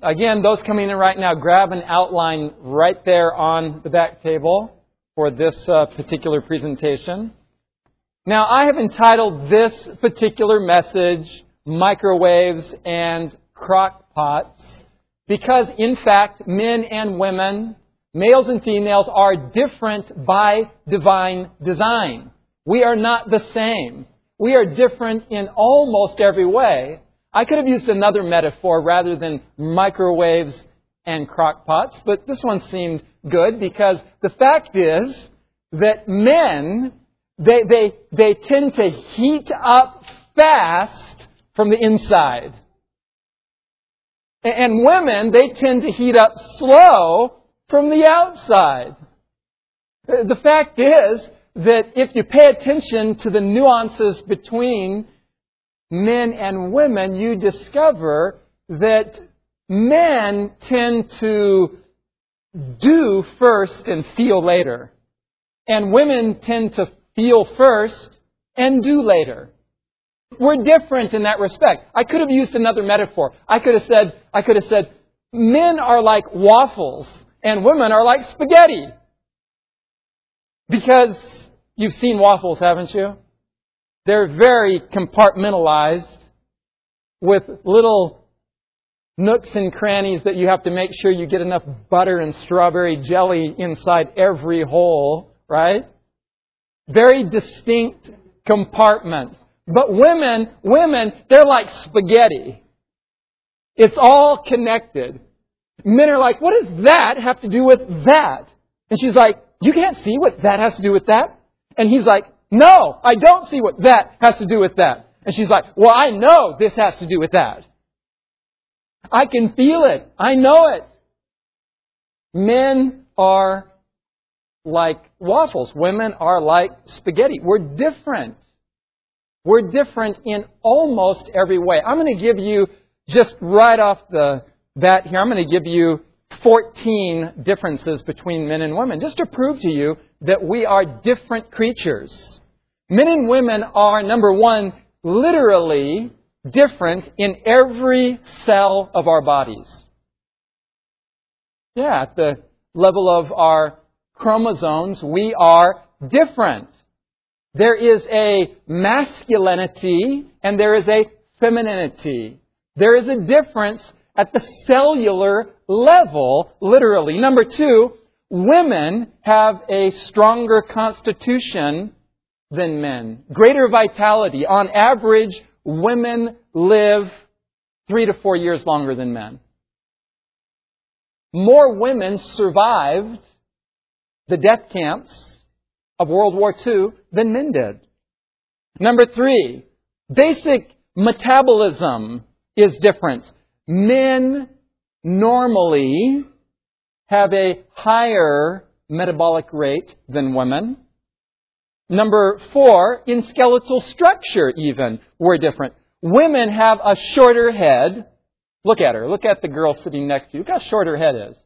again, those coming in right now, grab an outline right there on the back table for this particular presentation. Now, I have entitled this particular message, Microwaves and Crock Pots, because, in fact, men and women, males and females, are different by divine design. We are not the same. We are different in almost every way. I could have used another metaphor rather than microwaves and crock pots, but this one seemed good because the fact is that men, they tend to heat up fast from the inside. And women, they tend to heat up slow from the outside. The fact is that if you pay attention to the nuances between men and women, you discover that men tend to do first and feel later. And women tend to feel first and do later. We're different in that respect. I could have used another metaphor. I could have said, men are like waffles and women are like spaghetti. Because you've seen waffles, haven't you? They're very compartmentalized with little nooks and crannies that you have to make sure you get enough butter and strawberry jelly inside every hole, right? Very distinct compartments. But women, they're like spaghetti. It's all connected. Men are like, what does that have to do with that? And she's like, you can't see what that has to do with that? And he's like, no, I don't see what that has to do with that. And she's like, well, I know this has to do with that. I can feel it. I know it. Men are like waffles. Women are like spaghetti. We're different. We're different in almost every way. I'm going to give you, just right off the bat here, I'm going to give you 14 differences between men and women, just to prove to you that we are different creatures. Men and women are, number one, literally different in every cell of our bodies. Yeah, at the level of our chromosomes, we are different. There is a masculinity and there is a femininity. There is a difference at the cellular level, literally. Number two, women have a stronger constitution than men. Greater vitality. On average, women live 3 to 4 years longer than men. More women survived the death camps of World War II than men did. Number three, basic metabolism is different. Men normally have a higher metabolic rate than women. Number four, in skeletal structure even, we're different. Women have a shorter head. Look at her. Look at the girl sitting next to you. Look how short her head is.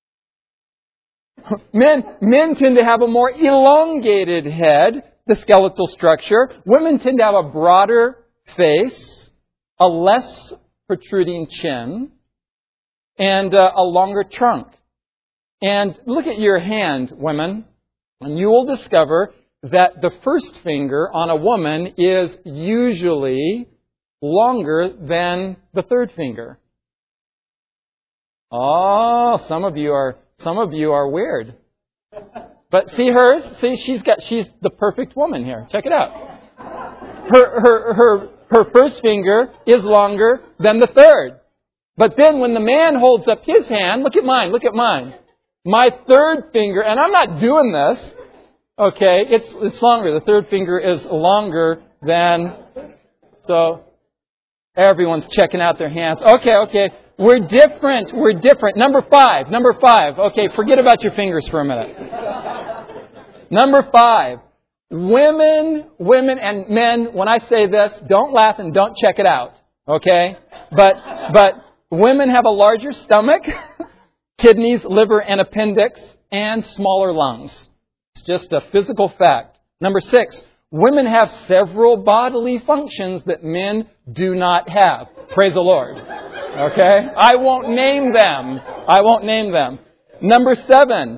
Men tend to have a more elongated head, the skeletal structure. Women tend to have a broader face, a less protruding chin, and a longer trunk. And look at your hand, women, and you will discover that the first finger on a woman is usually longer than the third finger. Oh, some of you are weird. But see hers? See, she's the perfect woman here. Check it out. Her first finger is longer than the third. But then when the man holds up his hand, look at mine. My third finger, and I'm not doing this, okay, it's longer. The third finger is longer than, so everyone's checking out their hands. Okay. We're different. Number five. Okay, forget about your fingers for a minute. Number five. Women and men, when I say this, don't laugh and don't check it out. Okay? But women have a larger stomach, kidneys, liver, and appendix, and smaller lungs. It's just a physical fact. Number six. Women have several bodily functions that men do not have. Praise the Lord. Okay? I won't name them. I won't name them. Number seven.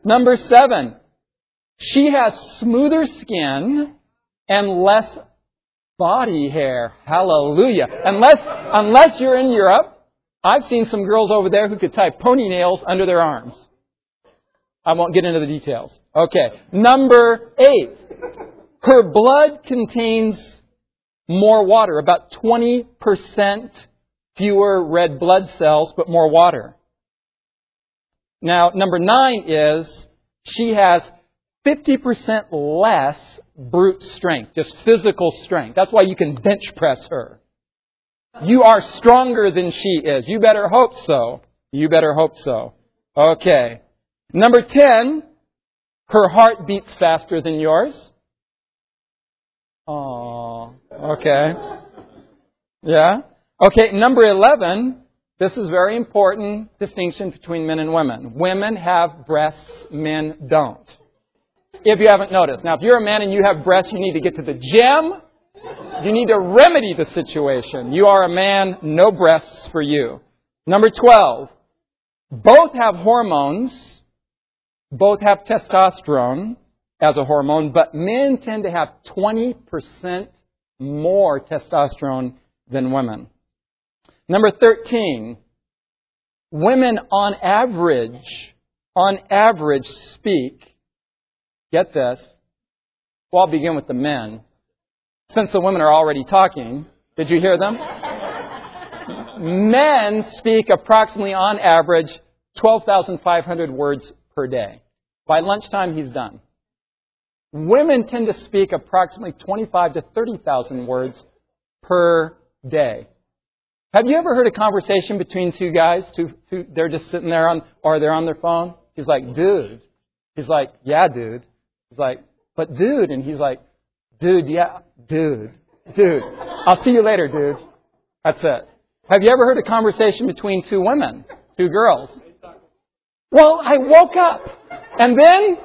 She has smoother skin and less body hair. Hallelujah. Unless you're in Europe, I've seen some girls over there who could tie ponytails under their arms. I won't get into the details. Okay. Number 8. Her blood contains more water, about 20% fewer red blood cells, but more water. Now, number 9 is she has 50% less brute strength, just physical strength. That's why you can bench press her. You are stronger than she is. You better hope so. You better hope so. Okay. Number 10, her heart beats faster than yours. Oh, okay. Yeah. Okay, number 11, this is very important distinction between men and women. Women have breasts, men don't. If you haven't noticed. Now, if you're a man and you have breasts, you need to get to the gym. You need to remedy the situation. You are a man, no breasts for you. Number 12, both have hormones. Both have testosterone as a hormone, but men tend to have 20% more testosterone than women. Number 13, women on average speak, get this, well, I'll begin with the men. Since the women are already talking, did you hear them? Men speak approximately on average 12,500 words per day. By lunchtime, he's done. Women tend to speak approximately 25 to 30,000 words per day. Have you ever heard a conversation between two guys? They're just sitting there or they're on their phone. He's like, dude. He's like, yeah, dude. He's like, but dude. And he's like, dude, yeah, dude. I'll see you later, dude. That's it. Have you ever heard a conversation between two women, two girls? Well, I woke up, and then,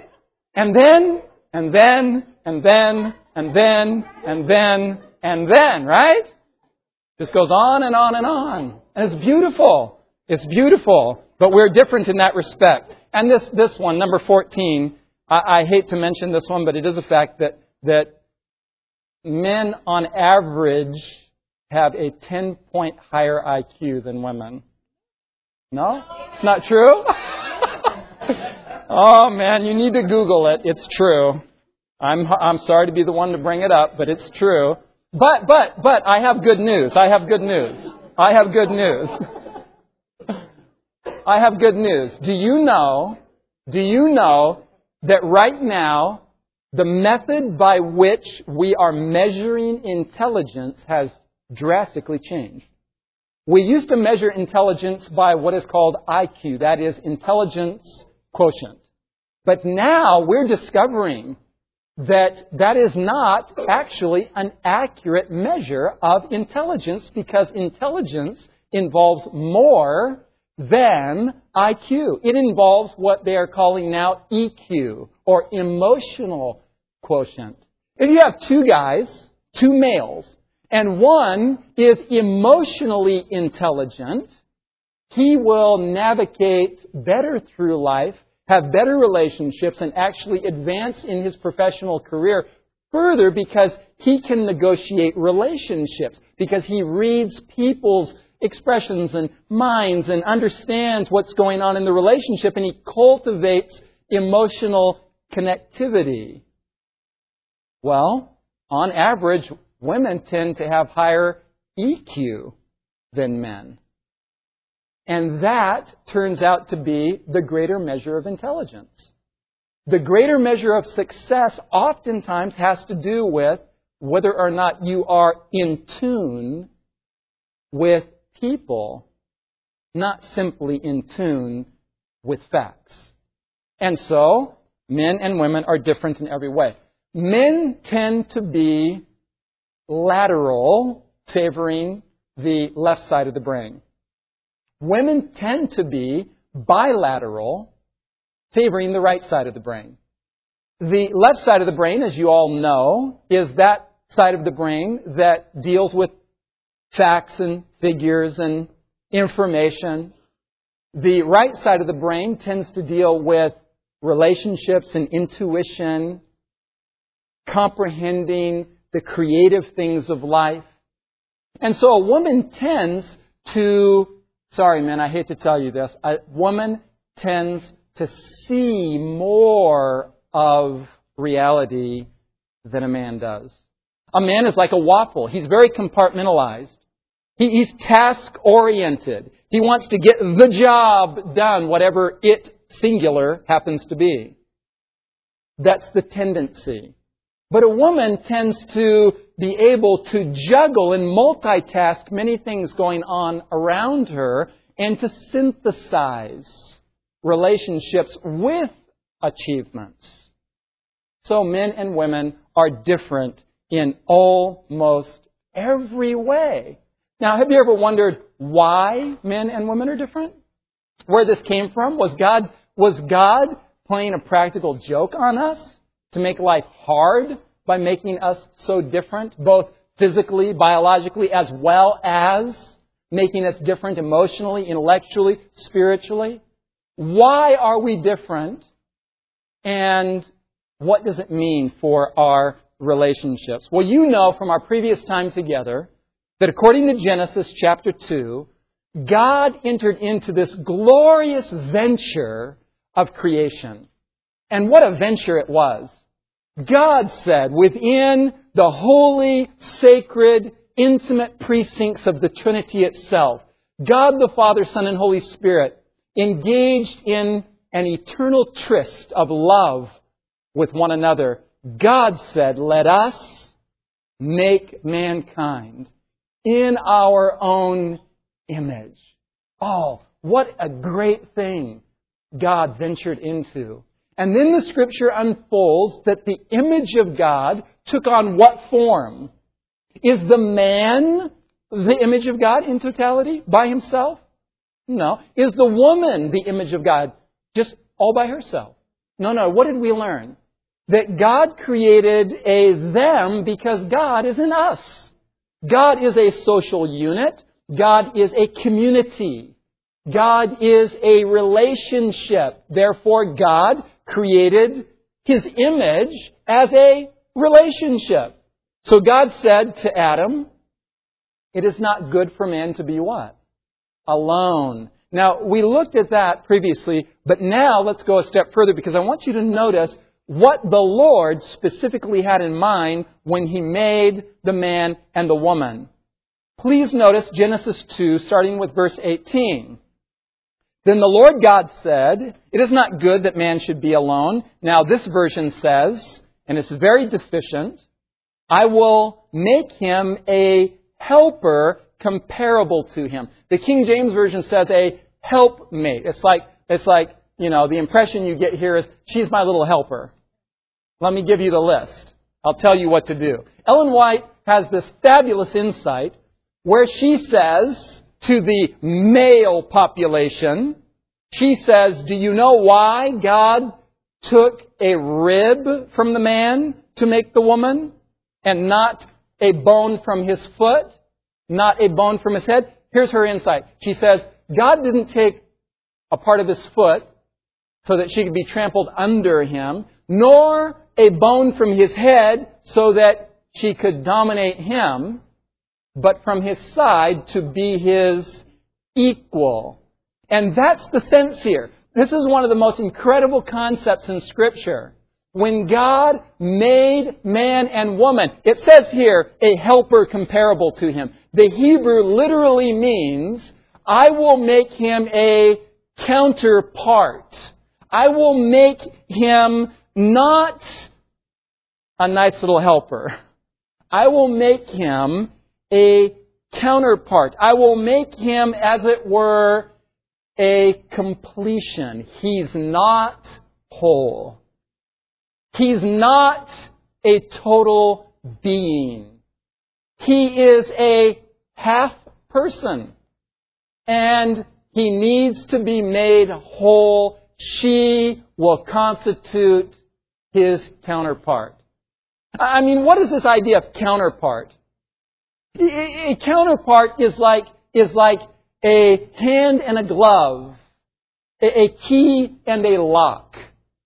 right? Just goes on and on and on. And it's beautiful. It's beautiful. But we're different in that respect. And this one, number 14, I hate to mention this one, but it is a fact that men on average have a 10-point higher IQ than women. No? It's not true? Oh man, you need to Google it. It's true. I'm sorry to be the one to bring it up, but it's true. But I have good news. I have good news. Do you know that right now the method by which we are measuring intelligence has drastically changed? We used to measure intelligence by what is called IQ, that is intelligence quotient. But now we're discovering that is not actually an accurate measure of intelligence, because intelligence involves more than IQ. It involves what they are calling now EQ, or emotional quotient. If you have two guys, two males, and one is emotionally intelligent, he will navigate better through life, have better relationships, and actually advance in his professional career further because he can negotiate relationships, because he reads people's expressions and minds and understands what's going on in the relationship, and he cultivates emotional connectivity. Well, on average, women tend to have higher EQ than men. And that turns out to be the greater measure of intelligence. The greater measure of success oftentimes has to do with whether or not you are in tune with people, not simply in tune with facts. And so, men and women are different in every way. Men tend to be lateral, favoring the left side of the brain. Women tend to be bilateral, favoring the right side of the brain. The left side of the brain, as you all know, is that side of the brain that deals with facts and figures and information. The right side of the brain tends to deal with relationships and intuition, comprehending the creative things of life. And so a woman tends to, sorry men, I hate to tell you this, a woman tends to see more of reality than a man does. A man is like a waffle. He's very compartmentalized. He's task-oriented. He wants to get the job done, whatever it, singular, happens to be. That's the tendency. But a woman tends to be able to juggle and multitask many things going on around her and to synthesize relationships with achievements. So men and women are different in almost every way. Now, have you ever wondered why men and women are different? Where this came from? Was God playing a practical joke on us to make life hard by making us so different, both physically, biologically, as well as making us different emotionally, intellectually, spiritually? Why are we different? And what does it mean for our relationships? Well, you know from our previous time together that according to Genesis chapter 2, God entered into this glorious venture of creation. And what a venture it was. God said within the holy, sacred, intimate precincts of the Trinity itself, God the Father, Son, and Holy Spirit engaged in an eternal tryst of love with one another. God said, let us make mankind in our own image. Oh, what a great thing God ventured into. And then the Scripture unfolds that the image of God took on what form? Is the man the image of God in totality by himself? No. Is the woman the image of God just all by herself? No. What did we learn? That God created a them because God is in us. God is a social unit. God is a community. God is a relationship. Therefore, God created His image as a relationship. So God said to Adam, it is not good for man to be what? Alone. Now, we looked at that previously, but now let's go a step further because I want you to notice what the Lord specifically had in mind when He made the man and the woman. Please notice Genesis 2, starting with verse 18. Then the Lord God said, it is not good that man should be alone. Now this version says, and it's very deficient, I will make him a helper comparable to him. The King James Version says a helpmate. It's like, the impression you get here is, she's my little helper. Let me give you the list. I'll tell you what to do. Ellen White has this fabulous insight where she says to the male population, she says, do you know why God took a rib from the man to make the woman and not a bone from his foot, not a bone from his head? Here's her insight. She says, God didn't take a part of his foot so that she could be trampled under him, nor a bone from his head so that she could dominate him, but from his side to be his equal. And that's the sense here. This is one of the most incredible concepts in Scripture. When God made man and woman, it says here, a helper comparable to him. The Hebrew literally means, I will make him a counterpart. I will make him not a nice little helper. I will make him a counterpart. I will make him, as it were, a completion. He's not whole. He's not a total being. He is a half person. And he needs to be made whole. She will constitute his counterpart. I mean, what is this idea of counterpart? A counterpart is like a hand and a glove, a key and a lock.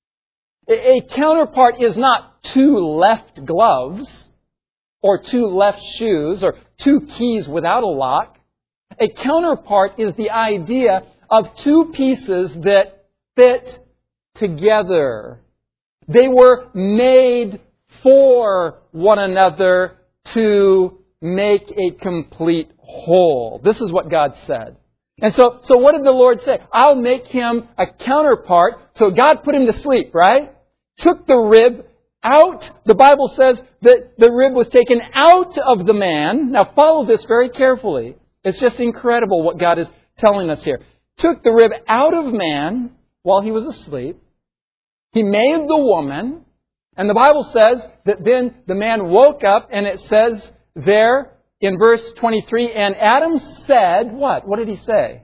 A counterpart is not two left gloves or two left shoes or two keys without a lock. A counterpart is the idea of two pieces that fit together. They were made for one another to make a complete whole. This is what God said. And so what did the Lord say? I'll make him a counterpart. So God put him to sleep, right? Took the rib out. The Bible says that the rib was taken out of the man. Now follow this very carefully. It's just incredible what God is telling us here. Took the rib out of man while he was asleep. He made the woman. And the Bible says that then the man woke up, and it says there in verse 23, and Adam said, what? What did he say?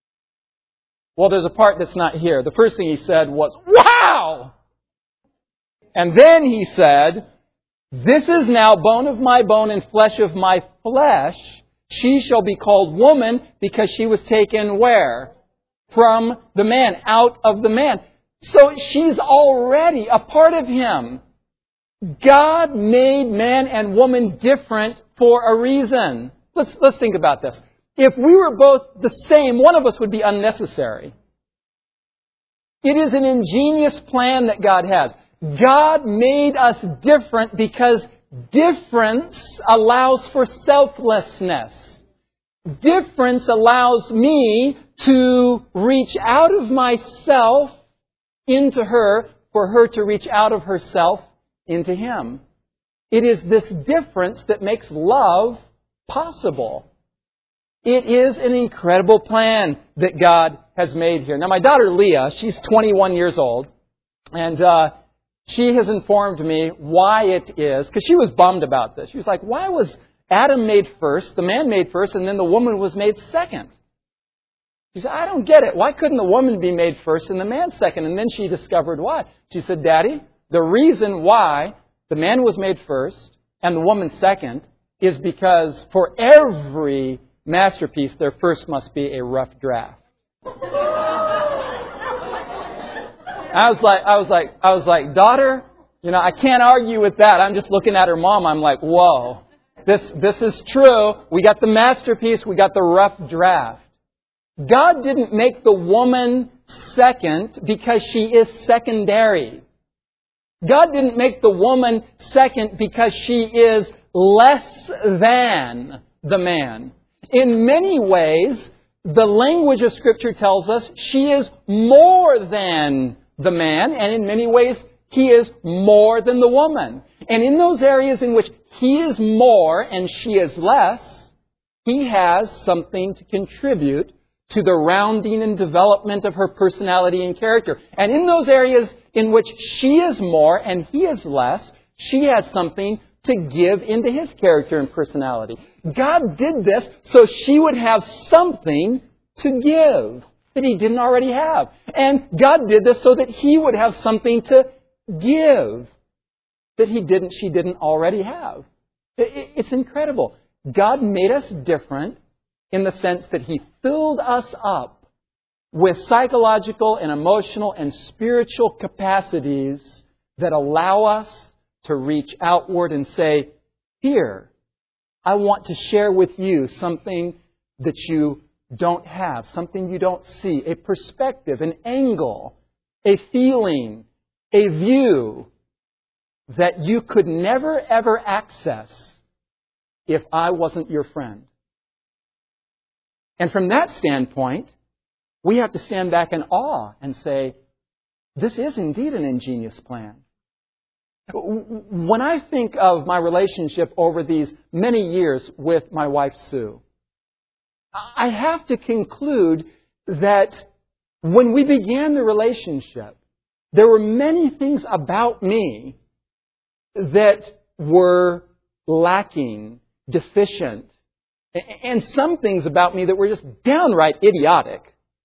Well, there's a part that's not here. The first thing he said was, wow! And then he said, this is now bone of my bone and flesh of my flesh. She shall be called woman because she was taken where? From the man, out of the man. So she's already a part of him. God made man and woman different for a reason. Let's think about this. If we were both the same, one of us would be unnecessary. It is an ingenious plan that God has. God made us different because difference allows for selflessness. Difference allows me to reach out of myself into her, for her to reach out of herself into him. It is this difference that makes love possible. It is an incredible plan that God has made here. Now, my daughter Leah, she's 21 years old, and she has informed me why it is, because she was bummed about this. She was like, why was Adam made first, the man made first, and then the woman was made second? She said, I don't get it. Why couldn't the woman be made first and the man second? And then she discovered why. She said, Daddy, the reason why the man was made first and the woman second is because for every masterpiece, there first must be a rough draft. I was like, daughter, I can't argue with that. I'm just looking at her mom. I'm like, whoa, this is true. We got the masterpiece. We got the rough draft. God didn't make the woman second because she is secondary. God didn't make the woman second because she is less than the man. In many ways, the language of Scripture tells us she is more than the man, and in many ways, he is more than the woman. And in those areas in which he is more and she is less, he has something to contribute to the rounding and development of her personality and character. And in those areas in which she is more and he is less, she has something to give into his character and personality. God did this so she would have something to give that he didn't already have. And God did this so that he would have something to give that she didn't already have. It's incredible. God made us different in the sense that he filled us up with psychological and emotional and spiritual capacities that allow us to reach outward and say, here, I want to share with you something that you don't have, something you don't see, a perspective, an angle, a feeling, a view that you could never ever access if I wasn't your friend. And from that standpoint, we have to stand back in awe and say, this is indeed an ingenious plan. When I think of my relationship over these many years with my wife, Sue, I have to conclude that when we began the relationship, there were many things about me that were lacking, deficient, and some things about me that were just downright idiotic.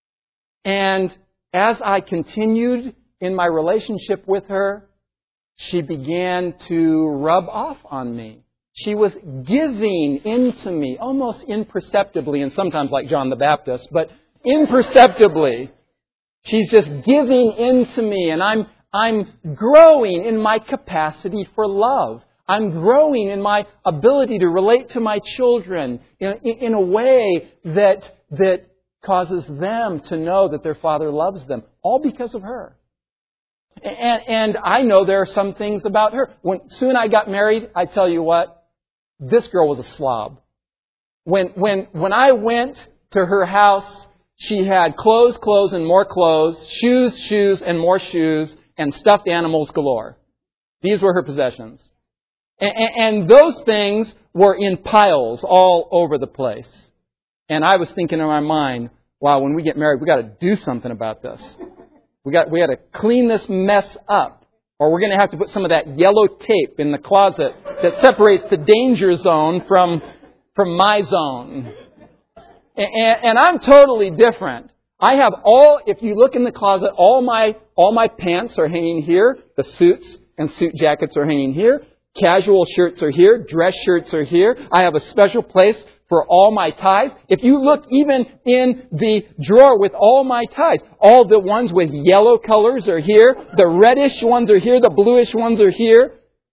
And as I continued in my relationship with her, she began to rub off on me. She was giving into me, almost imperceptibly, and sometimes like John the Baptist, but imperceptibly. She's just giving into me, and I'm growing in my capacity for love. I'm growing in my ability to relate to my children in a way that causes them to know that their Father loves them, all because of her. And I know there are some things about her. When soon I got married, I tell you what, this girl was a slob. When I went to her house, she had clothes, and more clothes, shoes, and more shoes, and stuffed animals galore. These were her possessions. And those things were in piles all over the place. And I was thinking in my mind, wow, when we get married, we got to do something about this. We got to clean this mess up, or we're going to have to put some of that yellow tape in the closet that separates the danger zone from my zone. And I'm totally different. I have if you look in the closet, all my pants are hanging here. The suits and suit jackets are hanging here. Casual shirts are here. Dress shirts are here. I have a special place for all my ties. If you look even in the drawer with all my ties, all the ones with yellow colors are here. The reddish ones are here. The bluish ones are here.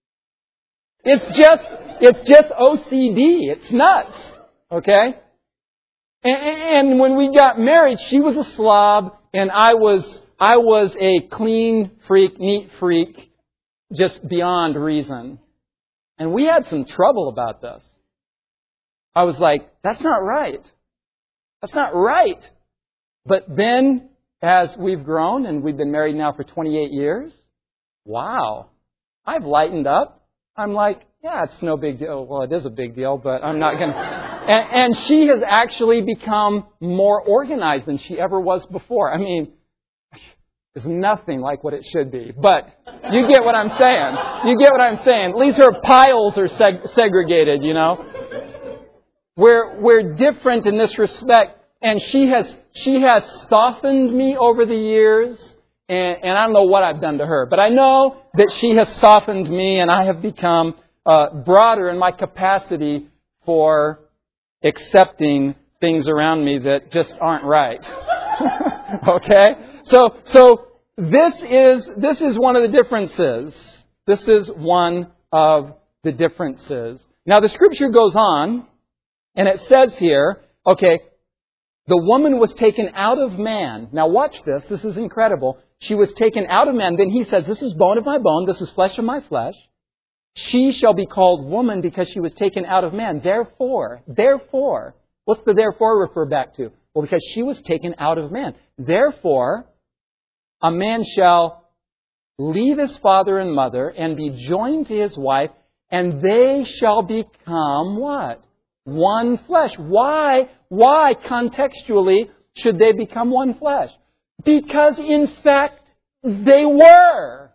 It's just OCD. It's nuts. Okay? And when we got married, she was a slob and I was a clean freak, neat freak, just beyond reason. And we had some trouble about this. I was like, that's not right. That's not right. But then, as we've grown, and we've been married now for 28 years, wow, I've lightened up. I'm like, yeah, it's no big deal. Well, it is a big deal, but I'm not going to... And she has actually become more organized than she ever was before. I mean, it's nothing like what it should be. But you get what I'm saying. You get what I'm saying. At least her piles are segregated, you know. We're different in this respect. And she has softened me over the years. And I don't know what I've done to her. But I know that she has softened me and I have become broader in my capacity for accepting things around me that just aren't right. Okay? So this is one of the differences. This is one of the differences. Now the scripture goes on, and it says here, okay, the woman was taken out of man. Now watch this. This is incredible. She was taken out of man. Then he says, this is bone of my bone. This is flesh of my flesh. She shall be called woman because she was taken out of man. Therefore, what's the therefore refer back to? Well, because she was taken out of man. Therefore, a man shall leave his father and mother and be joined to his wife, and they shall become what? One flesh. Why contextually should they become one flesh? Because in fact, they were.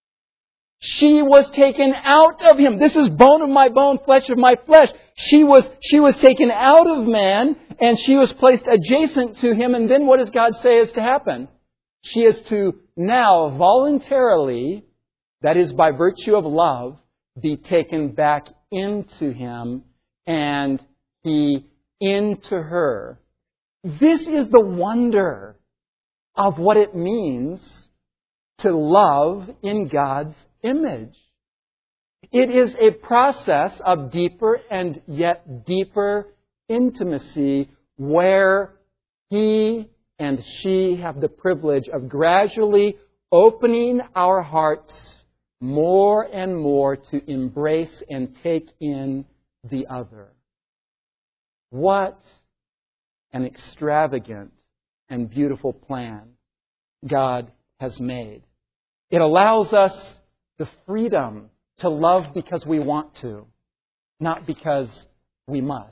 She was taken out of him. This is bone of my bone, flesh of my flesh. She was taken out of man and she was placed adjacent to him. And then what does God say is to happen? She is to now voluntarily, that is by virtue of love, be taken back into him and he into her. This is the wonder of what it means to love in God's image. It is a process of deeper and yet deeper intimacy where he and she have the privilege of gradually opening our hearts more and more to embrace and take in the other. What an extravagant and beautiful plan God has made. It allows us the freedom to love because we want to, not because we must.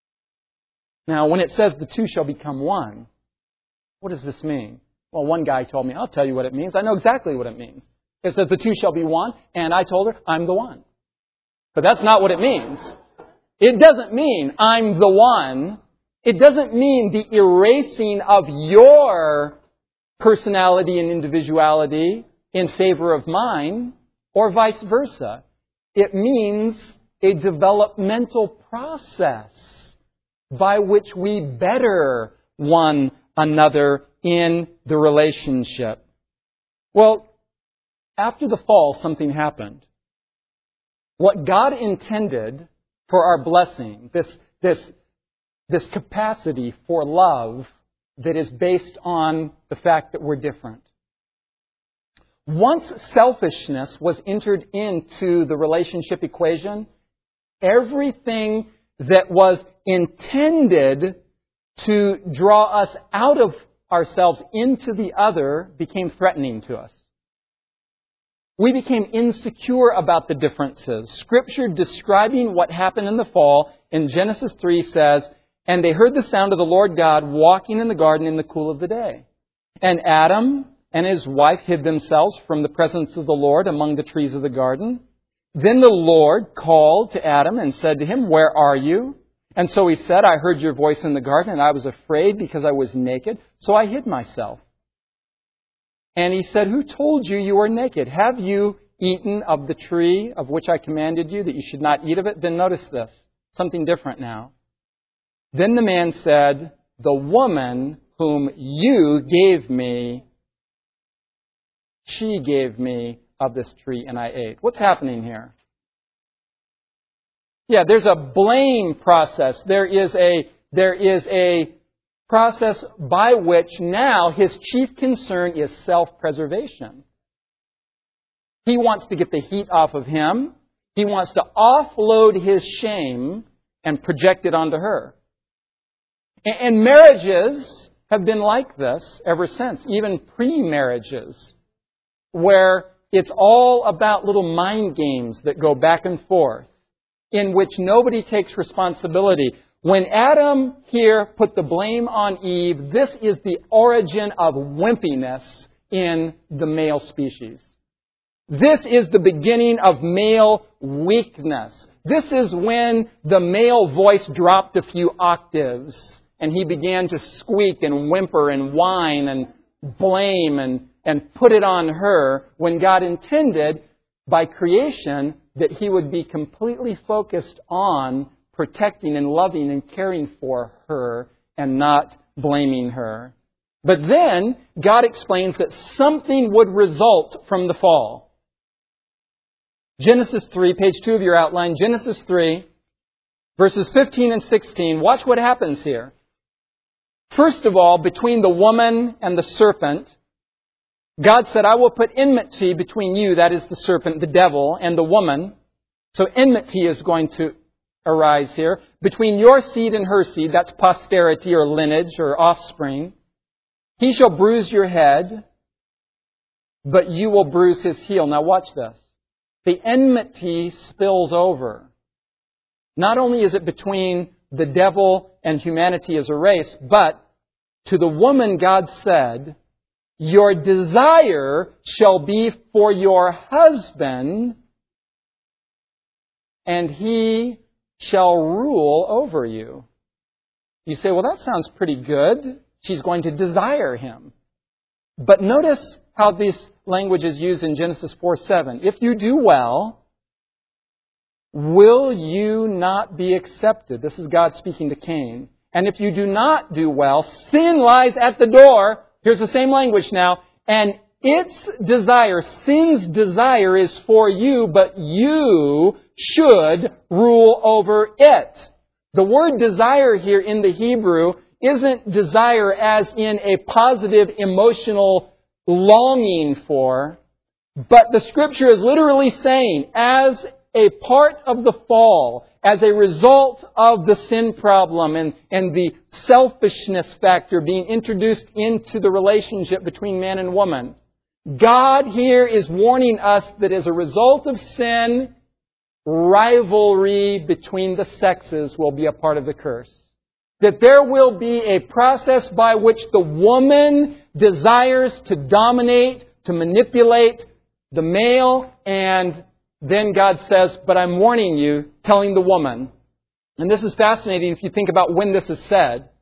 Now, when it says the two shall become one, what does this mean? Well, one guy told me, I'll tell you what it means. I know exactly what it means. It says the two shall be one, and I told her, I'm the one. But that's not what it means. It doesn't mean I'm the one. It doesn't mean the erasing of your personality and individuality in favor of mine, or vice versa. It means a developmental process by which we better one another in the relationship. Well, after the fall, something happened. What God intended for our blessing, this capacity for love that is based on the fact that we're different. Once selfishness was entered into the relationship equation, everything that was intended to draw us out of ourselves into the other became threatening to us. We became insecure about the differences. Scripture describing what happened in the fall in Genesis 3 says, "And they heard the sound of the Lord God walking in the garden in the cool of the day. And Adam and his wife hid themselves from the presence of the Lord among the trees of the garden. Then the Lord called to Adam and said to him, 'Where are you?' And so he said, 'I heard your voice in the garden, and I was afraid because I was naked, so I hid myself.' And he said, 'Who told you you were naked? Have you eaten of the tree of which I commanded you that you should not eat of it?' Then notice this, something different now. Then the man said, 'The woman whom you gave me, she gave me of this tree and I ate.'" What's happening here? Yeah, there's a blame process. There is a process by which now his chief concern is self-preservation. He wants to get the heat off of him. He wants to offload his shame and project it onto her. And marriages have been like this ever since, even pre-marriages, where it's all about little mind games that go back and forth, in which nobody takes responsibility. When Adam here put the blame on Eve, this is the origin of wimpiness in the male species. This is the beginning of male weakness. This is when the male voice dropped a few octaves and he began to squeak and whimper and whine and blame and put it on her, when God intended by creation that he would be completely focused on protecting and loving and caring for her and not blaming her. But then God explains that something would result from the fall. Genesis 3, page 2 of your outline, Genesis 3, verses 15 and 16. Watch what happens here. First of all, between the woman and the serpent, God said, "I will put enmity between you," that is the serpent, the devil, "and the woman." So enmity is going to arise here. "Between your seed and her seed," that's posterity or lineage or offspring. "He shall bruise your head, but you will bruise his heel." Now watch this. The enmity spills over. Not only is it between the devil and humanity as a race, but to the woman God said, "Your desire shall be for your husband, and he shall rule over you." You say, well, that sounds pretty good. She's going to desire him. But notice how this language is used in Genesis 4:7. "If you do well, will you not be accepted?" This is God speaking to Cain. "And if you do not do well, sin lies at the door." Here's the same language now. "And its desire," sin's desire, "is for you, but you should rule over it." The word desire here in the Hebrew isn't desire as in a positive emotional longing for, but the Scripture is literally saying, as a part of the fall, as a result of the sin problem and the selfishness factor being introduced into the relationship between man and woman, God here is warning us that as a result of sin, rivalry between the sexes will be a part of the curse. That there will be a process by which the woman desires to dominate, to manipulate the male, and then God says, "But I'm warning you," telling the woman. And this is fascinating if you think about when this is said.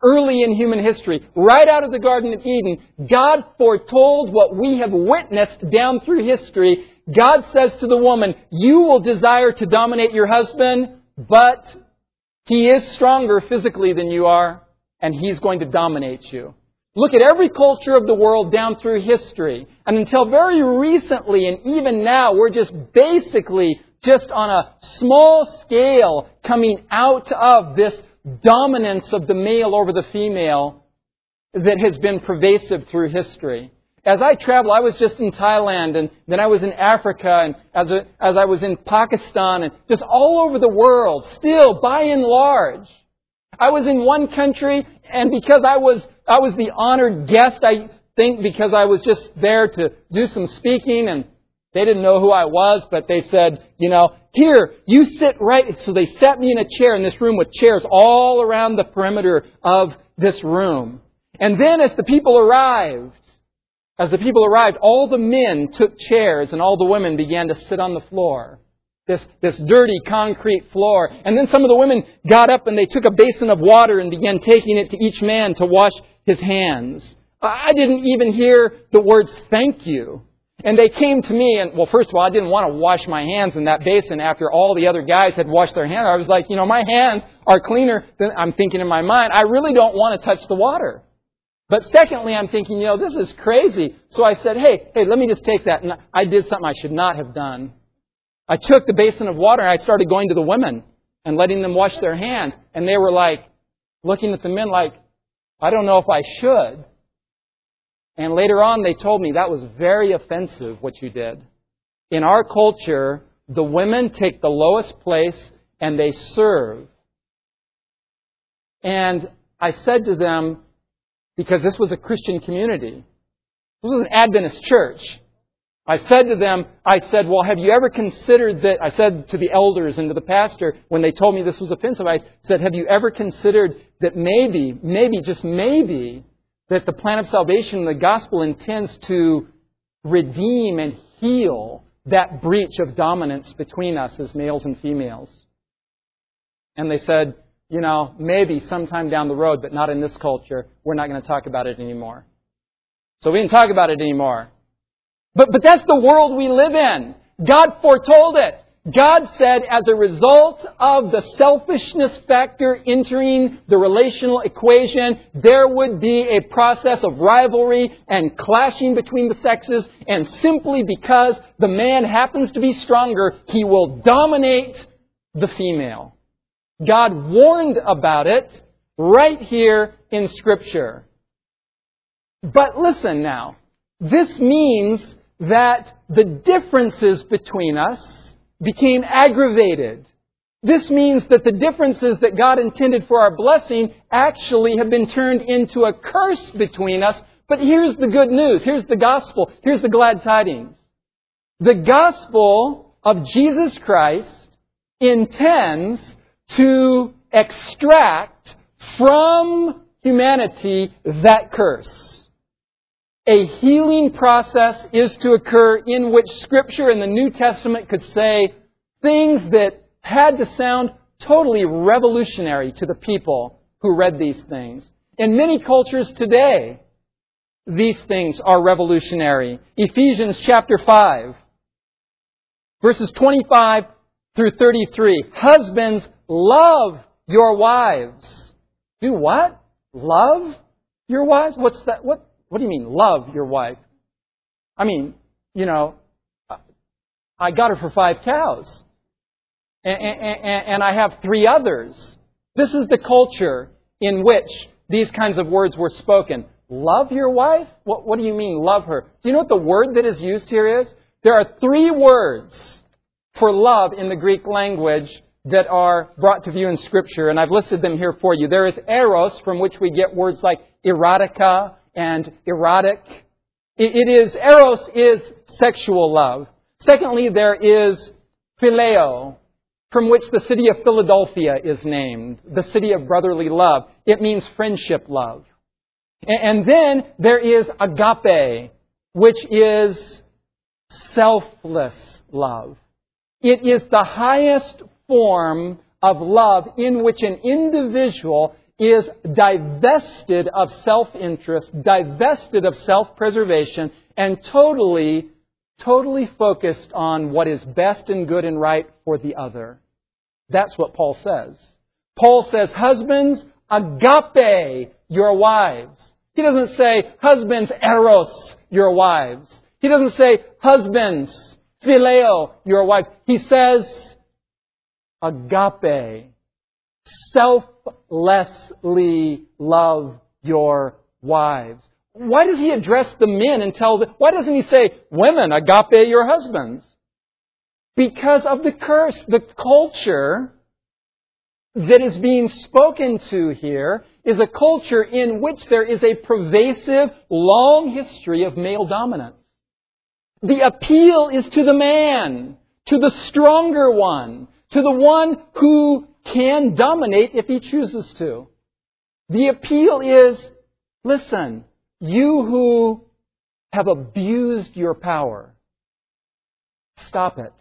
early in human history, right out of the Garden of Eden, God foretold what we have witnessed down through history. God says to the woman, you will desire to dominate your husband, but he is stronger physically than you are, and he's going to dominate you. Look at every culture of the world down through history. And until very recently, and even now, we're just basically just on a small scale coming out of this dominance of the male over the female that has been pervasive through history. As I travel, I was just in Thailand, and then I was in Africa, and as I was in Pakistan, and just all over the world, still, by and large. I was in one country, and because I was the honored guest, I think, because I was just there to do some speaking, and they didn't know who I was, but they said, here, you sit right. So they sat me in a chair in this room with chairs all around the perimeter of this room. And then as the people arrived, all the men took chairs and all the women began to sit on the floor. This dirty concrete floor. And then some of the women got up and they took a basin of water and began taking it to each man to wash his hands. I didn't even hear the words thank you. And they came to me and, well, first of all, I didn't want to wash my hands in that basin after all the other guys had washed their hands. I was like, my hands are cleaner than, I'm thinking in my mind, I really don't want to touch the water. But secondly, I'm thinking, this is crazy. So I said, hey, let me just take that. And I did something I should not have done. I took the basin of water and I started going to the women and letting them wash their hands. And they were like, looking at the men like, I don't know if I should. And later on they told me that was very offensive what you did. In our culture, the women take the lowest place and they serve. And I said to them, because this was a Christian community, this was an Adventist church, I said to them, well, have you ever considered that, I said to the elders and to the pastor, when they told me this was offensive, I said, have you ever considered that maybe, just maybe, that the plan of salvation, the gospel intends to redeem and heal that breach of dominance between us as males and females? And they said, maybe sometime down the road, but not in this culture. We're not going to talk about it anymore. So we didn't talk about it anymore. But that's the world we live in. God foretold it. God said as a result of the selfishness factor entering the relational equation, there would be a process of rivalry and clashing between the sexes. And simply because the man happens to be stronger, he will dominate the female. God warned about it right here in Scripture. But listen now. This means that the differences between us became aggravated. This means that the differences that God intended for our blessing actually have been turned into a curse between us. But here's the good news. Here's the gospel. Here's the glad tidings. The gospel of Jesus Christ intends to extract from humanity that curse. A healing process is to occur in which Scripture in the New Testament could say things that had to sound totally revolutionary to the people who read these things. In many cultures today, these things are revolutionary. Ephesians chapter 5, verses 25 through 33. Husbands, love your wives. Do what? Love your wives? What's that? What do you mean, love your wife? I mean, I got her for 5 cows. And I have 3 others. This is the culture in which these kinds of words were spoken. Love your wife? What do you mean, love her? Do you know what the word that is used here is? There are 3 words for love in the Greek language that are brought to view in Scripture, and I've listed them here for you. There is eros, from which we get words like erotica and erotic. Eros is sexual love. Secondly, there is phileo, from which the city of Philadelphia is named, the city of brotherly love. It means friendship love. And then there is agape, which is selfless love. It is the highest form of love in which an individual is divested of self-interest, divested of self-preservation, and totally focused on what is best and good and right for the other. That's what Paul says. Paul says, husbands, agape your wives. He doesn't say, husbands, eros your wives. He doesn't say, husbands, phileo your wives. He says, agape, selflessly love your wives. Why does he address the men and tell them? Why doesn't he say, women, agape your husbands? Because of the curse, the culture that is being spoken to here is a culture in which there is a pervasive, long history of male dominance. The appeal is to the man, to the stronger one, to the one who can dominate if he chooses to. The appeal is, listen, you who have abused your power, stop it.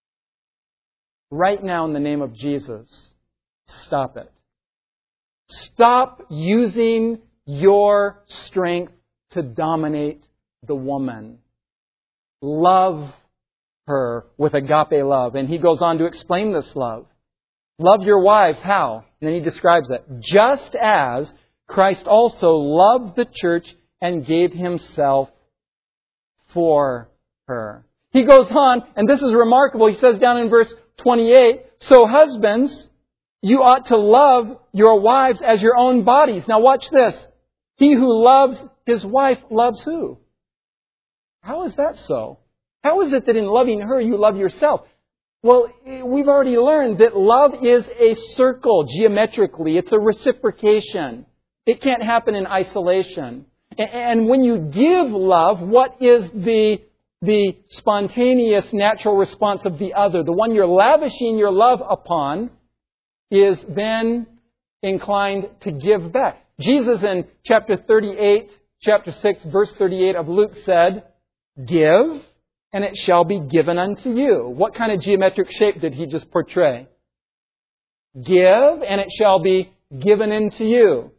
Right now in the name of Jesus, stop it. Stop using your strength to dominate the woman. Love her with agape love. And he goes on to explain this love. Love your wives. How? And then he describes it. Just as Christ also loved the church and gave himself for her. He goes on, and this is remarkable. He says down in verse 28, so husbands, you ought to love your wives as your own bodies. Now watch this. He who loves his wife loves who? How is that so? How is it that in loving her you love yourself? Well, we've already learned that love is a circle geometrically. It's a reciprocation. It can't happen in isolation. And when you give love, what is the spontaneous, natural response of the other? The one you're lavishing your love upon is then inclined to give back. Jesus in chapter 38, chapter 6, verse 38 of Luke said, give, and it shall be given unto you. What kind of geometric shape did he just portray? Give, and it shall be given unto you.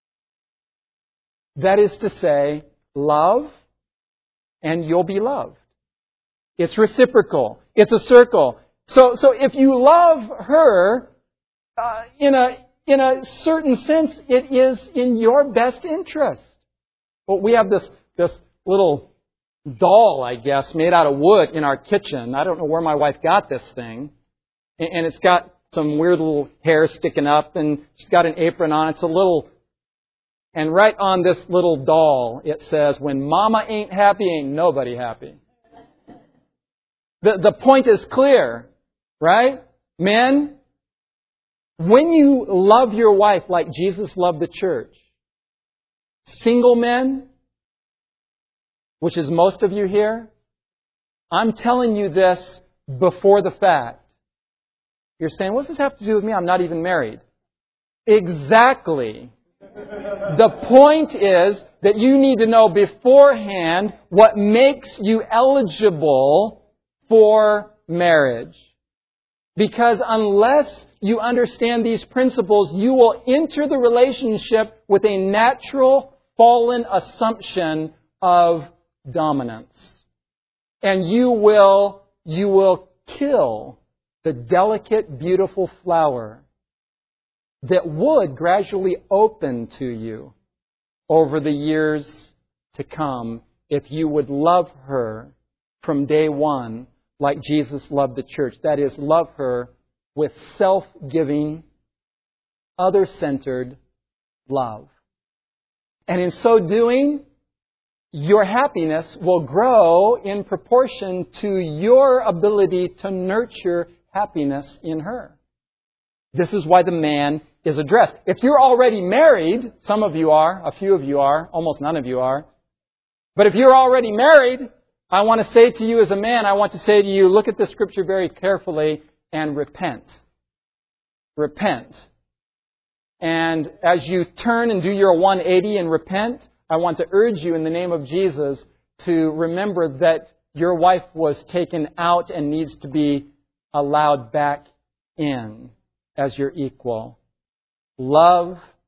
That is to say, love, and you'll be loved. It's reciprocal. It's a circle. So if you love her, in a certain sense, it is in your best interest. Well, we have this little doll, I guess, made out of wood in our kitchen. I don't know where my wife got this thing. And it's got some weird little hair sticking up, and she's got an apron on. It's a little... And right on this little doll, it says, when Mama ain't happy, ain't nobody happy. The point is clear, right? Men, when you love your wife like Jesus loved the church, single men, which is most of you here, I'm telling you this before the fact. You're saying, what does this have to do with me? I'm not even married. Exactly. The point is that you need to know beforehand what makes you eligible for marriage. Because unless you understand these principles, you will enter the relationship with a natural fallen assumption of dominance. And you will kill the delicate, beautiful flower that would gradually open to you over the years to come if you would love her from day one like Jesus loved the church. That is, love her with self-giving, other-centered love. And in so doing, your happiness will grow in proportion to your ability to nurture happiness in her. This is why the man is addressed. If you're already married, some of you are, a few of you are, almost none of you are. But if you're already married, I want to say to you as a man, I want to say to you, look at the scripture very carefully and repent. Repent. And as you turn and do your 180 and repent, I want to urge you in the name of Jesus to remember that your wife was taken out and needs to be allowed back in as your equal. Love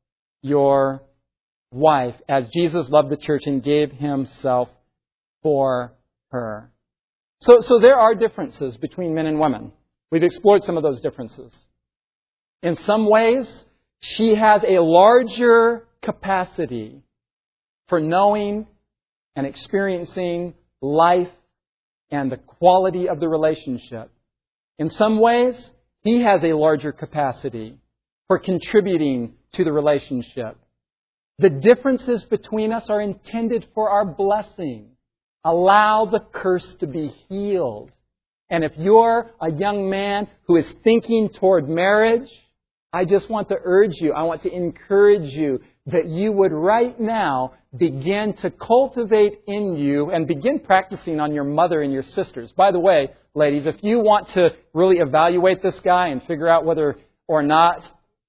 your wife as Jesus loved the church and gave Himself for her. So there are differences between men and women. We've explored some of those differences. In some ways, she has a larger capacity for knowing and experiencing life and the quality of the relationship. In some ways, he has a larger capacity for contributing to the relationship. The differences between us are intended for our blessing. Allow the curse to be healed. And if you're a young man who is thinking toward marriage, I just want to urge you, I want to encourage you that you would right now begin to cultivate in you and begin practicing on your mother and your sisters. By the way, ladies, if you want to really evaluate this guy and figure out whether or not,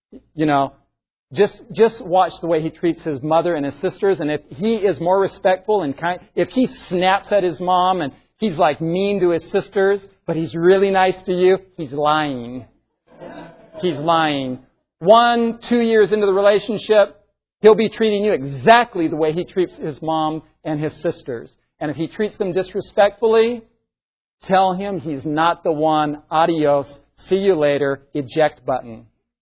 just watch the way he treats his mother and his sisters. And if he is more respectful and kind, if he snaps at his mom and he's like mean to his sisters, but he's really nice to you, he's lying. He's lying. 1-2 years into the relationship, he'll be treating you exactly the way he treats his mom and his sisters. And if he treats them disrespectfully, tell him he's not the one. Adios. See you later. Eject button.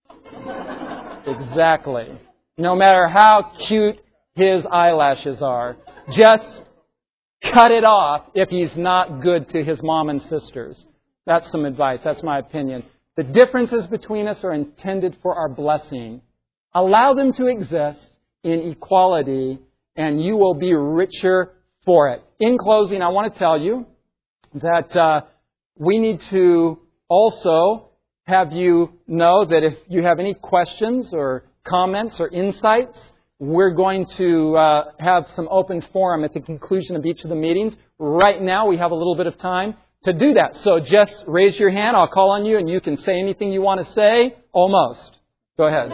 Exactly. No matter how cute his eyelashes are, just cut it off if he's not good to his mom and sisters. That's some advice. That's my opinion. The differences between us are intended for our blessing. Allow them to exist in equality, and you will be richer for it. In closing, I want to tell you that we need to also have you know that if you have any questions or comments or insights, we're going to have some open forum at the conclusion of each of the meetings. Right now, we have a little bit of time to do that. So just raise your hand. I'll call on you, and you can say anything you want to say. Almost. Go ahead.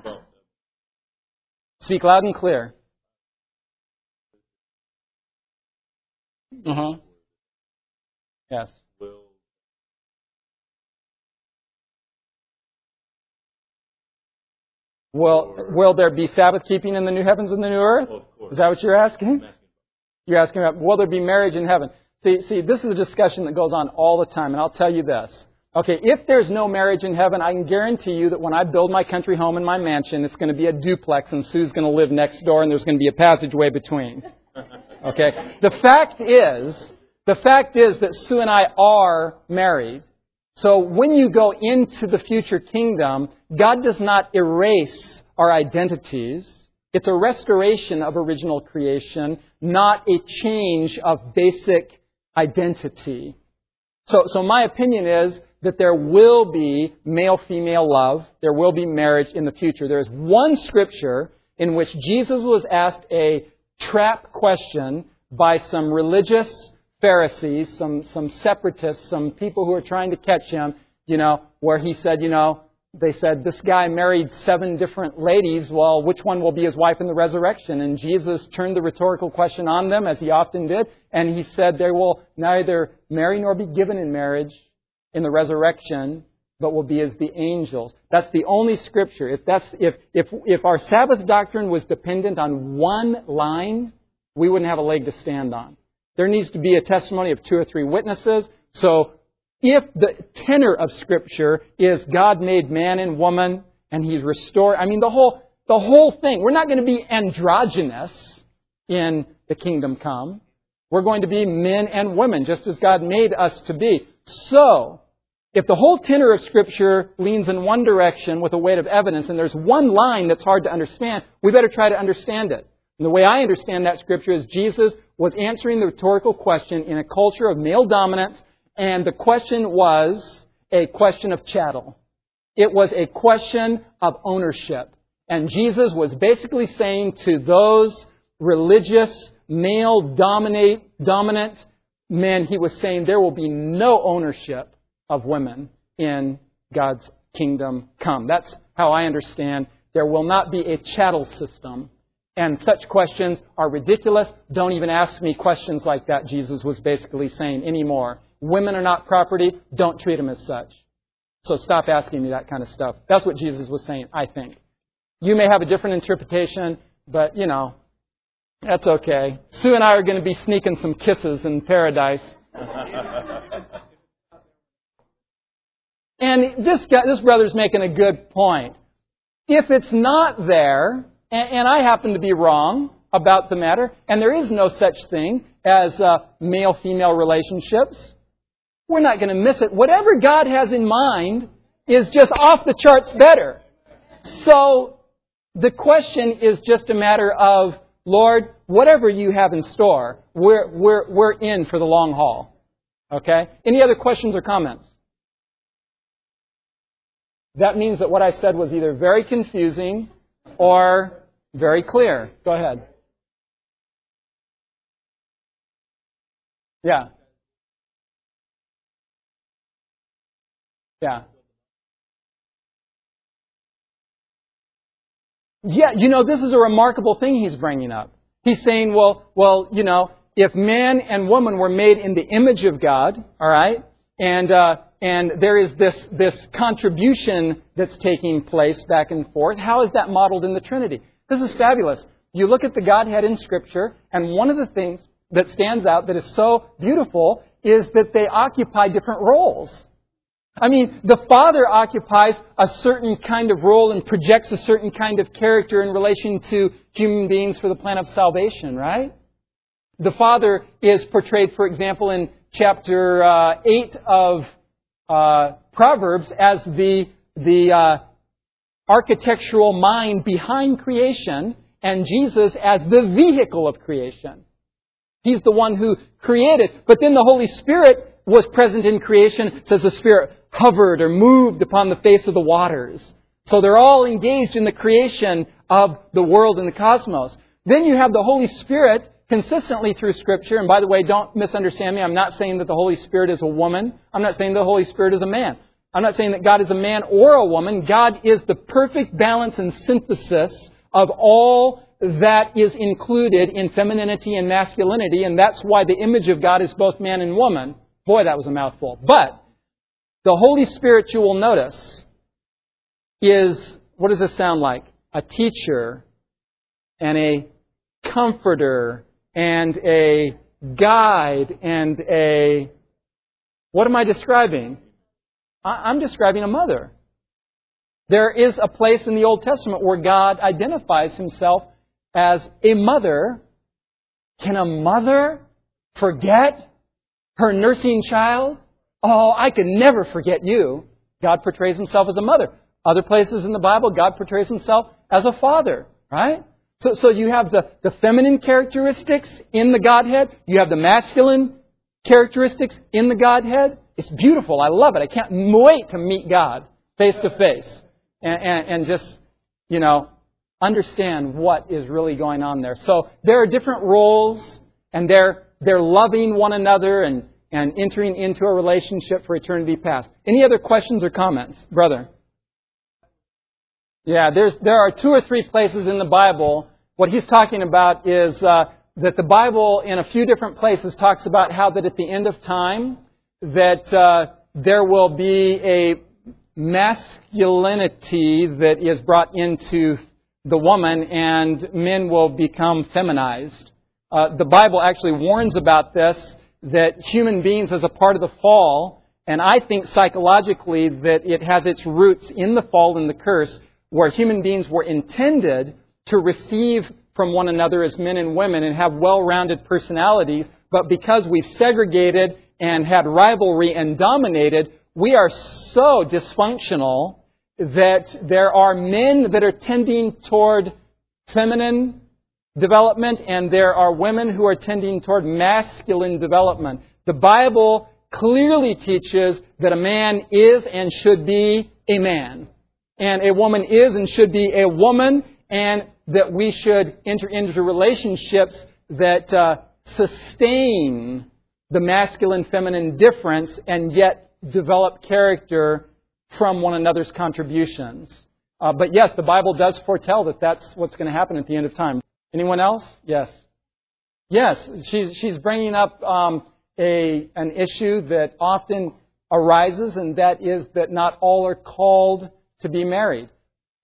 Speak loud and clear. Yes. Will there be Sabbath keeping in the new heavens and the new earth? Is that what you're asking? You're asking about, will there be marriage in heaven? See, this is a discussion that goes on all the time, and I'll tell you this. Okay, if there's no marriage in heaven, I can guarantee you that when I build my country home and my mansion, it's going to be a duplex, and Sue's going to live next door, and there's going to be a passageway between. Okay? The fact is that Sue and I are married. So when you go into the future kingdom, God does not erase our identities. It's a restoration of original creation, not a change of basic identity. So my opinion is that there will be male-female love. There will be marriage in the future. There is one scripture in which Jesus was asked a trap question by some religious Pharisees, some separatists, some people who are trying to catch him, where he said, they said, this guy married 7 different ladies. Well, which one will be his wife in the resurrection? And Jesus turned the rhetorical question on them, as he often did. And he said, they will neither marry nor be given in marriage in the resurrection, but will be as the angels. That's the only scripture. If our Sabbath doctrine was dependent on one line, we wouldn't have a leg to stand on. There needs to be a testimony of 2 or 3 witnesses. So if the tenor of Scripture is God made man and woman and He's restored, the whole thing. We're not going to be androgynous in the kingdom come. We're going to be men and women, just as God made us to be. So, if the whole tenor of Scripture leans in one direction with a weight of evidence, and there's one line that's hard to understand, we better try to understand it. And the way I understand that Scripture is Jesus was answering the rhetorical question in a culture of male dominance, and the question was a question of chattel. It was a question of ownership. And Jesus was basically saying to those religious, male-dominant men, He was saying there will be no ownership of women in God's kingdom come. That's how I understand. There will not be a chattel system. And such questions are ridiculous. Don't even ask me questions like that, Jesus was basically saying anymore. Women are not property. Don't treat them as such. So stop asking me that kind of stuff. That's what Jesus was saying, I think. You may have a different interpretation, but, that's okay. Sue and I are going to be sneaking some kisses in paradise. And this brother's making a good point. If it's not there, and I happen to be wrong about the matter, and there is no such thing as male-female relationships, we're not going to miss it. Whatever God has in mind is just off the charts better. So the question is just a matter of, Lord, whatever you have in store, we're in for the long haul. Okay? Any other questions or comments? That means that what I said was either very confusing or very clear. Go ahead. Yeah. Yeah. Yeah, this is a remarkable thing he's bringing up. He's saying, well, if man and woman were made in the image of God, all right, and there is this contribution that's taking place back and forth, how is that modeled in the Trinity? This is fabulous. You look at the Godhead in Scripture, and one of the things that stands out that is so beautiful is that they occupy different roles. I mean, the Father occupies a certain kind of role and projects a certain kind of character in relation to human beings for the plan of salvation, right? The Father is portrayed, for example, in chapter 8 of Proverbs as the architectural mind behind creation, and Jesus as the vehicle of creation. He's the one who created. But then the Holy Spirit was present in creation, says the Spirit hovered or moved upon the face of the waters. So they're all engaged in the creation of the world and the cosmos. Then you have the Holy Spirit consistently through Scripture. And by the way, don't misunderstand me. I'm not saying that the Holy Spirit is a woman. I'm not saying the Holy Spirit is a man. I'm not saying that God is a man or a woman. God is the perfect balance and synthesis of all that is included in femininity and masculinity. And that's why the image of God is both man and woman. Boy, that was a mouthful. But the Holy Spirit, you will notice, is, what does this sound like? A teacher and a comforter and a guide and a... What am I describing? I'm describing a mother. There is a place in the Old Testament where God identifies Himself as a mother. Can a mother forget her nursing child? Oh, I can never forget you. God portrays Himself as a mother. Other places in the Bible, God portrays Himself as a father, right? So you have the feminine characteristics in the Godhead. You have the masculine characteristics in the Godhead. It's beautiful. I love it. I can't wait to meet God face to face and just, understand what is really going on there. So there are different roles, and they're loving one another and entering into a relationship for eternity past. Any other questions or comments, brother? Yeah, there are 2 or 3 places in the Bible. What he's talking about is that the Bible, in a few different places, talks about how that at the end of time, that there will be a masculinity that is brought into the woman, and men will become feminized. The Bible actually warns about this, that human beings as a part of the fall, and I think psychologically that it has its roots in the fall and the curse, where human beings were intended to receive from one another as men and women and have well-rounded personalities, but because we've segregated and had rivalry and dominated, we are so dysfunctional that there are men that are tending toward feminine development, and there are women who are tending toward masculine development. The Bible clearly teaches that a man is and should be a man, and a woman is and should be a woman, and that we should enter into relationships that sustain the masculine-feminine difference and yet develop character from one another's contributions. But yes, the Bible does foretell that that's what's going to happen at the end of time. Anyone else? Yes. Yes, she's bringing up an issue that often arises, and that is that not all are called to be married.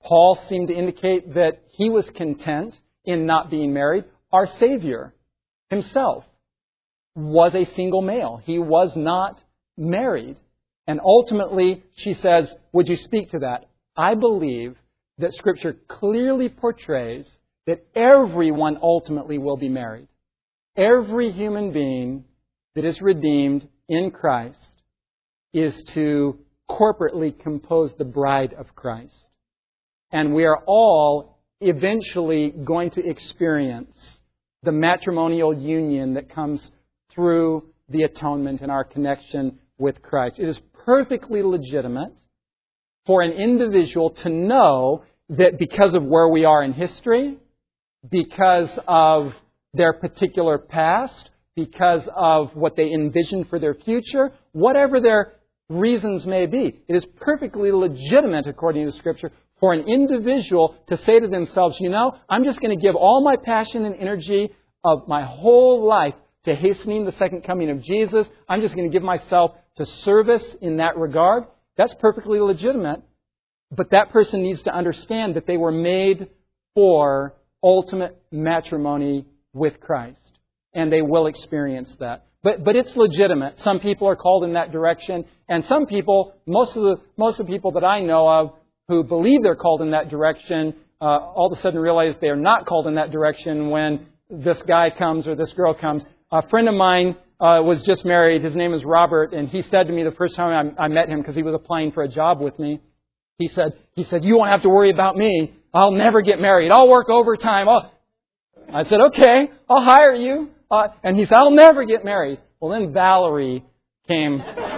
Paul seemed to indicate that he was content in not being married. Our Savior himself was a single male. He was not married. And ultimately, she says, would you speak to that? I believe that Scripture clearly portrays that everyone ultimately will be married. Every human being that is redeemed in Christ is to corporately compose the bride of Christ. And we are all eventually going to experience the matrimonial union that comes through the atonement and our connection with Christ. It is perfectly legitimate for an individual to know that because of where we are in history, because of their particular past, because of what they envision for their future, whatever their reasons may be, it is perfectly legitimate, according to Scripture, for an individual to say to themselves, you know, I'm just going to give all my passion and energy of my whole life to hastening the second coming of Jesus. I'm just going to give myself to service in that regard. That's perfectly legitimate. But that person needs to understand that they were made for ultimate matrimony with Christ. And they will experience that. But it's legitimate. Some people are called in that direction. And some people, most of the people that I know of who believe they're called in that direction, all of a sudden realize they are not called in that direction when this guy comes or this girl comes. A friend of mine was just married. His name is Robert. And he said to me the first time I met him, because he was applying for a job with me, he said, you won't have to worry about me. I'll never get married. I'll work overtime. I said, okay, I'll hire you. And he said, I'll never get married. Well, then Valerie came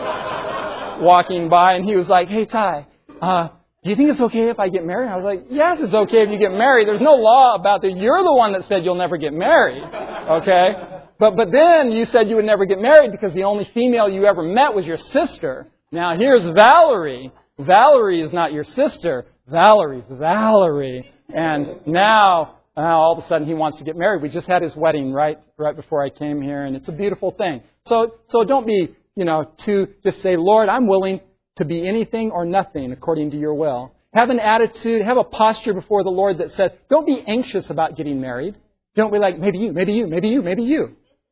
walking by, and he was like, hey, Ty, do you think it's okay if I get married? I was like, yes, it's okay if you get married. There's no law about that. You're the one that said you'll never get married. Okay? But then you said you would never get married because the only female you ever met was your sister. Now here's Valerie. Valerie is not your sister. Valerie's Valerie. And now all of a sudden he wants to get married. We just had his wedding right before I came here, and it's a beautiful thing. So don't be, just say, Lord, I'm willing to be anything or nothing according to your will. Have an attitude, have a posture before the Lord that says, don't be anxious about getting married. Don't be like, maybe you, maybe you, maybe you, maybe you.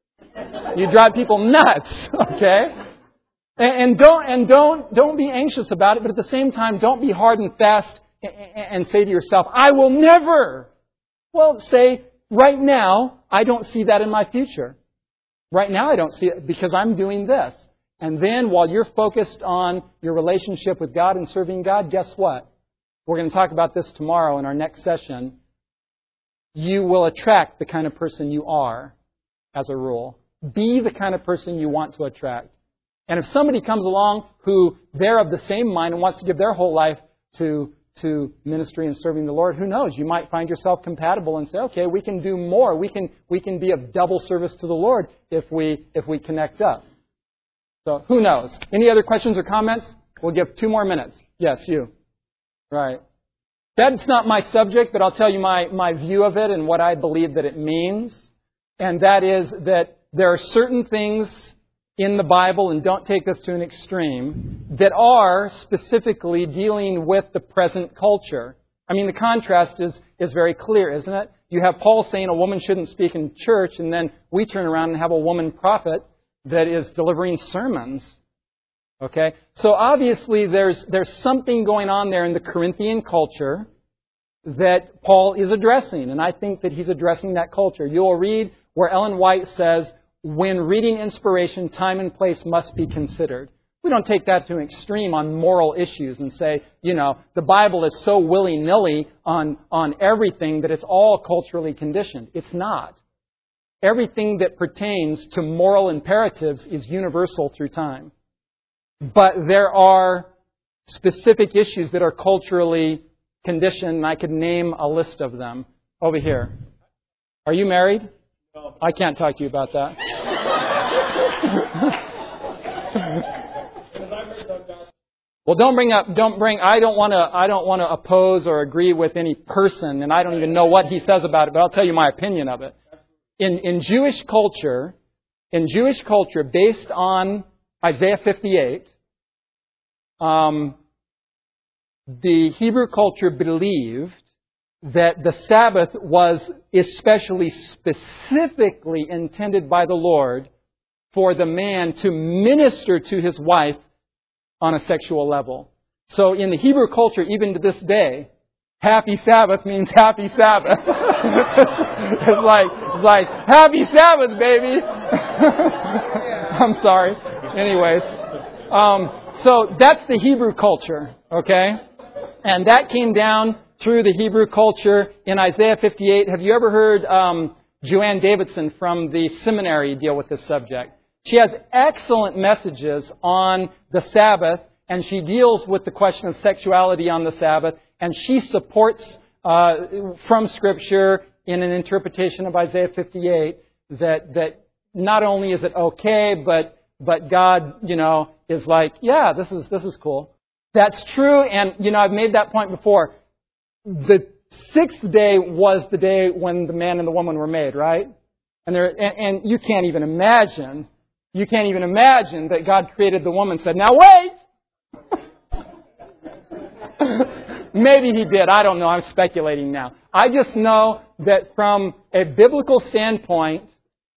You drive people nuts, okay? And don't be anxious about it, but at the same time, don't be hard and fast and say to yourself, I will never. Well, say, right now, I don't see that in my future. Right now, I don't see it because I'm doing this. And then while you're focused on your relationship with God and serving God, guess what? We're going to talk about this tomorrow in our next session. You will attract the kind of person you are, as a rule. Be the kind of person you want to attract. And if somebody comes along who they're of the same mind and wants to give their whole life to ministry and serving the Lord, who knows? You might find yourself compatible and say, okay, we can do more. We can be of double service to the Lord if we connect up. So who knows? Any other questions or comments? We'll give 2 more minutes. Yes, you. Right. That's not my subject, but I'll tell you my view of it and what I believe that it means. And that is that there are certain things in the Bible, and don't take this to an extreme, that are specifically dealing with the present culture. I mean, the contrast is very clear, isn't it? You have Paul saying a woman shouldn't speak in church, and then we turn around and have a woman prophet that is delivering sermons. Okay? So obviously there's something going on there in the Corinthian culture that Paul is addressing, and I think that he's addressing that culture. You'll read where Ellen White says, when reading inspiration, time and place must be considered. We don't take that to an extreme on moral issues and say, the Bible is so willy-nilly on everything that it's all culturally conditioned. It's not. Everything that pertains to moral imperatives is universal through time. But there are specific issues that are culturally conditioned, and I could name a list of them. Over here. Are you married? No. I can't talk to you about that. Well, I don't want to oppose or agree with any person, and I don't even know what he says about it, but I'll tell you my opinion of it. In Jewish culture, based on Isaiah 58, the Hebrew culture believed that the Sabbath was especially specifically intended by the Lord for the man to minister to his wife on a sexual level. So in the Hebrew culture, even to this day, Happy Sabbath means Happy Sabbath. It's like Happy Sabbath, baby. I'm sorry. Anyways, so that's the Hebrew culture, okay? And that came down through the Hebrew culture in Isaiah 58. Have you ever heard Joanne Davidson from the seminary deal with this subject? She has excellent messages on the Sabbath, and she deals with the question of sexuality on the Sabbath, and she supports from Scripture in an interpretation of Isaiah 58 that not only is it okay, but God, is like, yeah, this is cool. That's true, and I've made that point before. The sixth day was the day when the man and the woman were made, right? And you can't even imagine. You can't even imagine that God created the woman and said, "Now wait." Maybe He did. I don't know. I'm speculating now. I just know that from a biblical standpoint,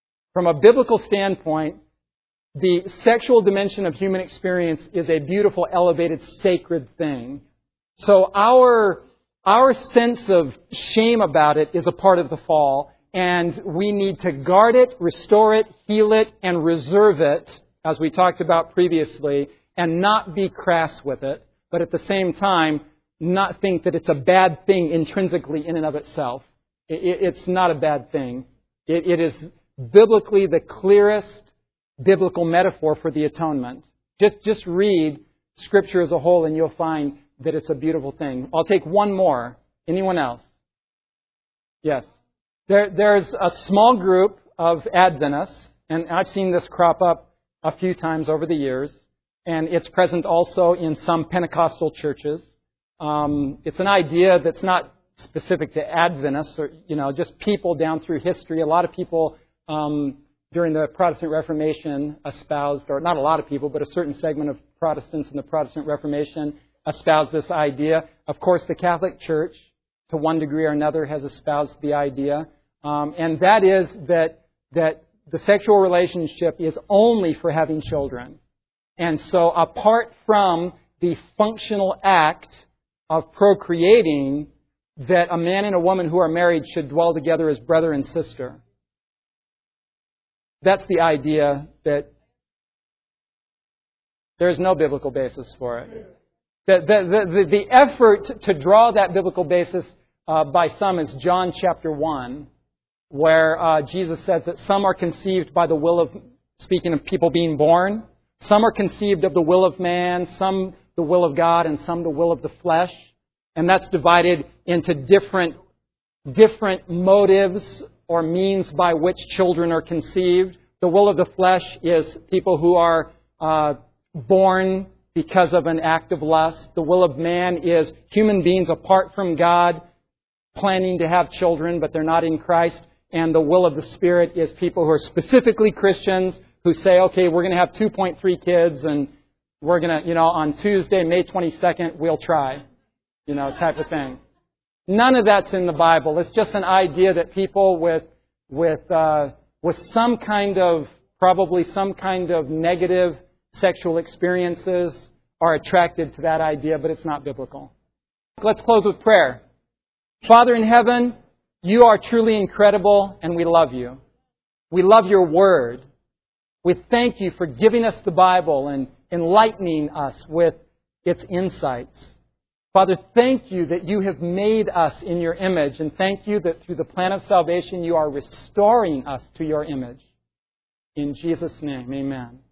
the sexual dimension of human experience is a beautiful, elevated, sacred thing. So our sense of shame about it is a part of the fall, and we need to guard it, restore it, heal it, and reserve it, as we talked about previously, and not be crass with it, but at the same time, not think that it's a bad thing intrinsically in and of itself. It's not a bad thing. It is biblically the clearest biblical metaphor for the atonement. Just read Scripture as a whole and you'll find that it's a beautiful thing. I'll take one more. Anyone else? Yes. There's a small group of Adventists, and I've seen this crop up a few times over the years, and it's present also in some Pentecostal churches. It's an idea that's not specific to Adventists or, just people down through history. A lot of people during the Protestant Reformation espoused, or not a lot of people, but a certain segment of Protestants in the Protestant Reformation espoused this idea. Of course, the Catholic Church, to one degree or another, has espoused the idea. And that is that the sexual relationship is only for having children. And so apart from the functional act of procreating, that a man and a woman who are married should dwell together as brother and sister. That's the idea that there's no biblical basis for it. The effort to draw that biblical basis by some is John chapter 1, where Jesus says that some are conceived by the will of, speaking of people being born, some are conceived of the will of man, some the will of God, and some the will of the flesh. And that's divided into different motives or means by which children are conceived. The will of the flesh is people who are born because of an act of lust. The will of man is human beings apart from God planning to have children, but they're not in Christ. And the will of the Spirit is people who are specifically Christians who say, okay, we're going to have 2.3 kids and we're going to, on Tuesday, May 22nd, we'll try, type of thing. None of that's in the Bible. It's just an idea that people with some kind of, probably some kind of negative sexual experiences are attracted to that idea, but it's not biblical. Let's close with prayer. Father in heaven, You are truly incredible, and we love You. We love Your Word. We thank You for giving us the Bible and enlightening us with its insights. Father, thank You that You have made us in Your image, and thank You that through the plan of salvation You are restoring us to Your image. In Jesus' name, amen.